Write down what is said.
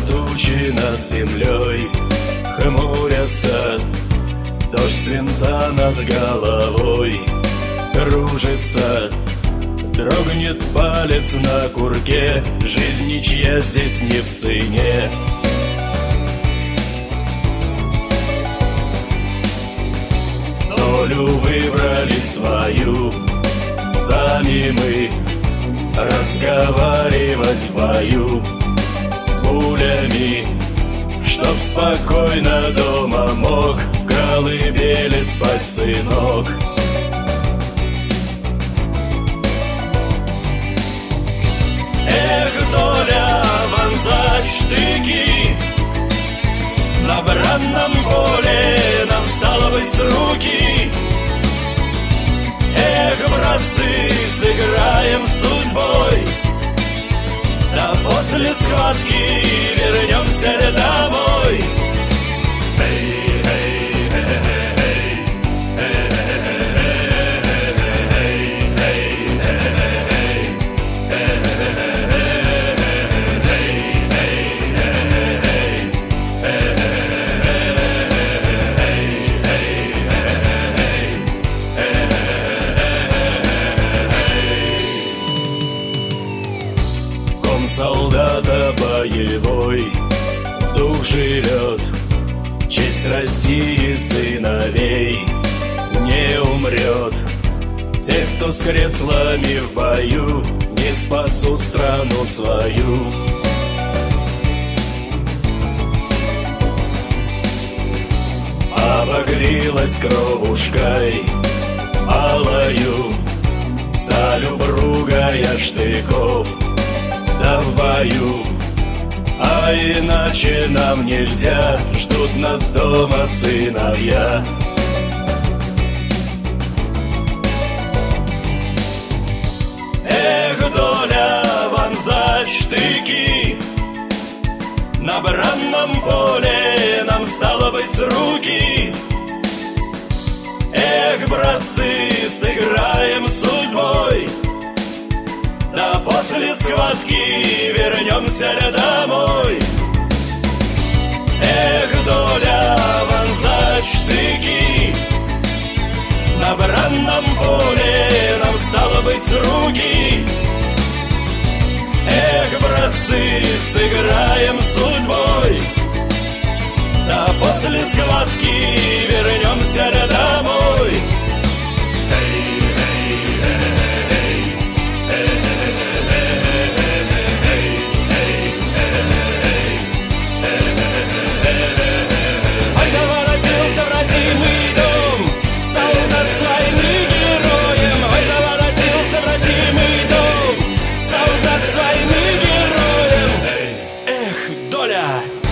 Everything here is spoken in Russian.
тучи над землей хмурятся, дождь свинца над головой кружится. Дрогнет палец на курке, жизнь ничья здесь не в цене. Долю выбрали свою, сами мы разговаривать в бою с пулями, чтоб спокойно дома мог в колыбели спать сынок. Эх, доля, вонзать штыки на бранном поле нам, стало быть, с руки. Эх, братцы, сыграем с судьбой, да после схватки вернемся домой. Солдата боевой дух живет, честь России сыновей не умрет. Те, кто с креслами в бою, не спасут страну свою. Обогрелась кровушкой алою, сталью бругая штыков, да в бою. А иначе нам нельзя, ждут нас дома сыновья. Эх, доля, вонзать штыки на бранном поле нам, стало быть, с руки. Эх, братцы, сыграем с судьбой, да после схватки вернемся домой. Эх, доля, вонзать штыки на бранном поле нам, стало быть, с руки. Эх, братцы, сыграем с судьбой, да после схватки вернемся домой. Доля!